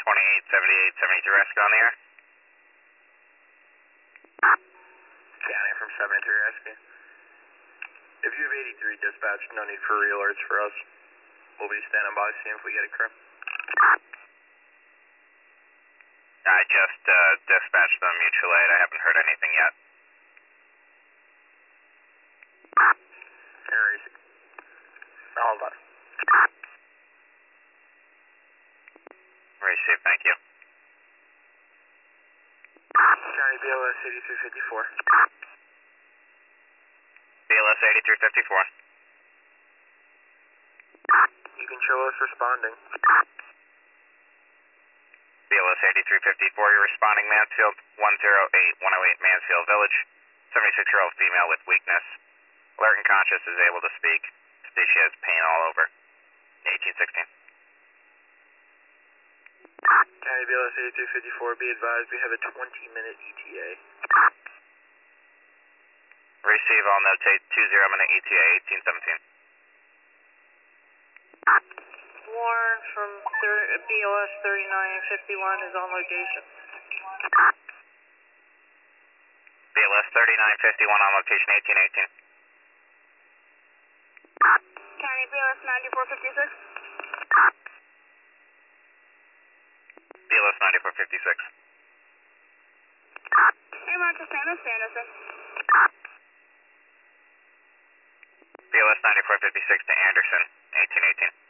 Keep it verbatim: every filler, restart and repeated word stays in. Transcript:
twenty-eight seventy-eight seventy-three rescue on the air. County from seventy-three rescue. If you have eighty-three dispatch, no need for re-alerts for us. We'll be standing by, seeing if we get a crew. I just uh, dispatched them mutual aid. I haven't heard anything yet. Here is it. Hold on. Receive, thank you. County B L S eighty-three fifty-four. B L S eighty-three fifty-four. You can show us responding. B L S eighty-three fifty-four, you're responding Mansfield one oh eight one oh eight Mansfield Village. seventy-six-year-old female with weakness. Alert and conscious, is able to speak. See she has pain all over. eighteen sixteen. County B L S eighty-three fifty-four, be advised we have a twenty minute E T A. Receive, I'll notate two zero minute E T A eighteen seventeen. Warren from B L S thirty-nine fifty-one is on location. B L S thirty-nine fifty-one on location eighteen eighteen. County B L S ninety-four fifty-six. B L S ninety-four fifty-six. Hey, Roger, Sanders, Sanderson. B L S ninety-four fifty-six to Anderson, eighteen eighteen.